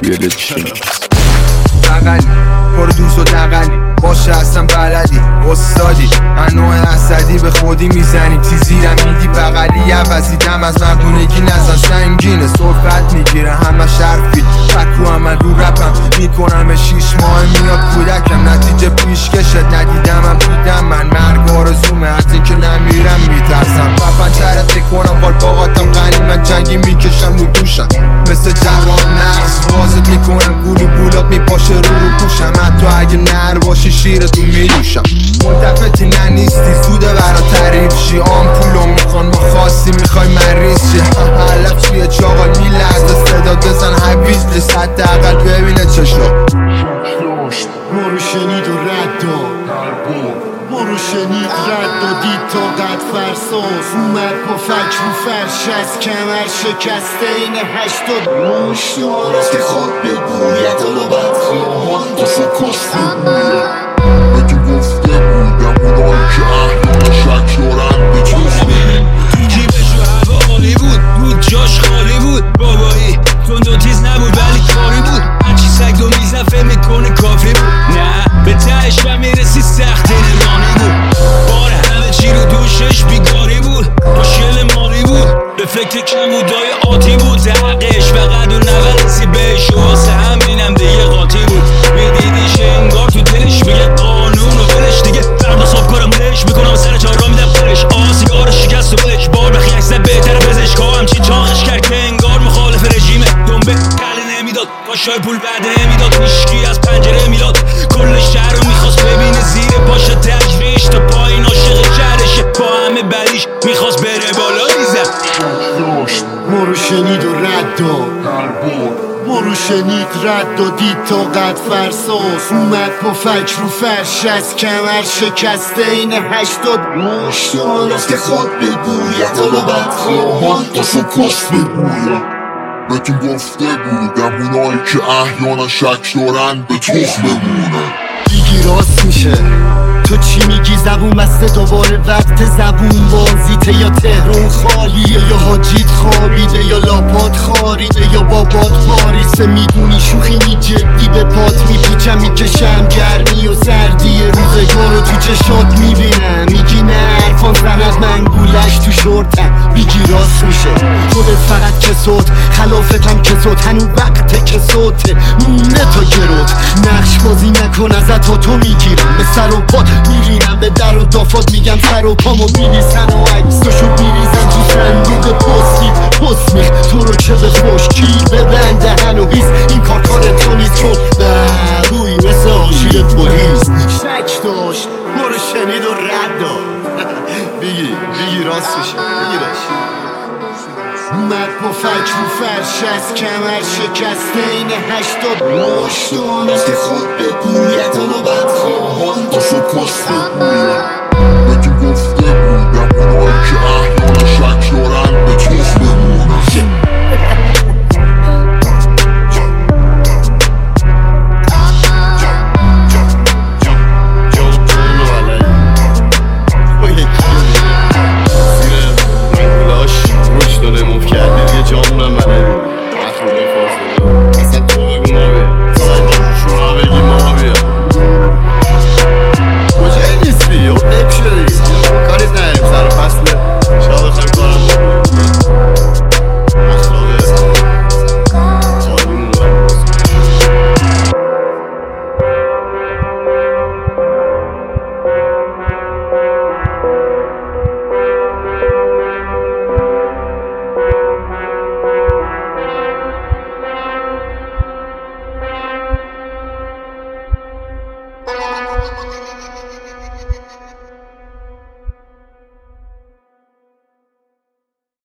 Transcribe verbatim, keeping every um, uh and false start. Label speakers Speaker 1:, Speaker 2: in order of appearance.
Speaker 1: بیاده چی
Speaker 2: بغلی پر دوز و دقلی باشه اصلا بلدی استادی انواع اسدی به خودی میزنی تیزیرم میدی بغلی عوضیدم از مردونگی نزن سنگینه صحبت میگیره همه شرفی فکو هم رو رپم میکنم شیش ماه میاد کودکم نتیجه پیشکشت ندیدم هم دیدم من مرگ آرزومه از این که نمیرم میترسم پپن طرف کنم بال باقاتم غنی من جنگی میکشم رو دوشم مثل جوان نقص بازت میکنم گولو گولات میپاشه رو رو پوشم حتی اگه نر باشی شیرتون میدوشم ملتفتی نه نیستی زوده برا تعریف شی آمپولو میخوان ما خواستی میخوای مریض شی حلف چیه چاقال میلرزه صدا بزن حویز لیست حتی اقل ببینه چشا
Speaker 3: ما رو شنید و رد داد ما رو شنید رد دادید تا قد فرساز اومد با فکر رو فرش از کمر شکسته این هشتاد
Speaker 4: مشتار است که خود بگوید حالا بد خواهان تا سکست بگوید به تو گفته بودم اونایی که احیانا شک دارن به جز بگیم
Speaker 5: جیبشو هوا عالی بود بود جاش خالی بود بابایی تند و تیز نبود ولی کاری بود هرچی سگ دو میزن فهم میکنه کافی بود نه به تهش و میرسی سخت نرانی بود بار همه چی رو دوشش بیگاری بود مشکل مالی بود به فکر کمودای آتی بود حقش فقط و نورسی بهش و واسه همینم دیگه قاطی بود میدیدیش انگار تو دلش میگه قانون و ولش دیگه فردا صبح کارم لش میکنم سر چهار میدم پرش آسیگار شکست و بلش بار بخی اکسه بهتر پزشکا همچی چاقش کرد که انگار مخالف رژیمه دنبه قلی نمیداد کاشای پول بعد نمیداد هیشکی از پنجره میلاد کل شهر رو میخواست ببینه زیر پاشا تجریش تا پایین عاشق شهرشه با همه بدیش میخواست بره بالا ریزم
Speaker 3: ما رو شنید و رد داد ما رو شنید رد دادید تا قد فرساز اومد با فکر رو فرش از کمر شکسته این هشتاد
Speaker 4: مشتار است که خود بگوید حالا بد خواهان تا سکست بگوید بهتون گفته بودم اونایی که احیانا شک دارن به تخم بمونن
Speaker 3: دیگی راست میشه تو چی میگی زبون بسته دوباره وقت زبون بازیته یا تهرون خالیه یا حاجیت خوابیده یا لاپات خاریده یا بابات پاریسه میدونی شوخی می جدی به پات میپیچم میکشم گرمی و سردی روزگار رو تو چشات میبینم میگی نه عرفان زند من گولش تو شورتم میگی راست میشه خودت فقط کسوت خلافتم کسوت هنو وقت کسوته مونه تا گروت نقش بازی نکن ازت ها تو میگیرم به سر و پات میرینم به در و دافات میگم سر و پامو بیریسن و عکساشو بیریزن تو صندوق پستی پس میخ تو رو چه به خوشکی ببند دهن و هیس این کار کار تو نیست چون بروی مثل آشیل پولیس شک داشت ما رو شنید و رد داد بگی بگی راست میشه بگیرش اومد با فکر رو فرش از کمر شکسته این هشتاد
Speaker 4: مشتار است که خود بگوید حالا بد خواهان تا سکست بگوید بهتون گفته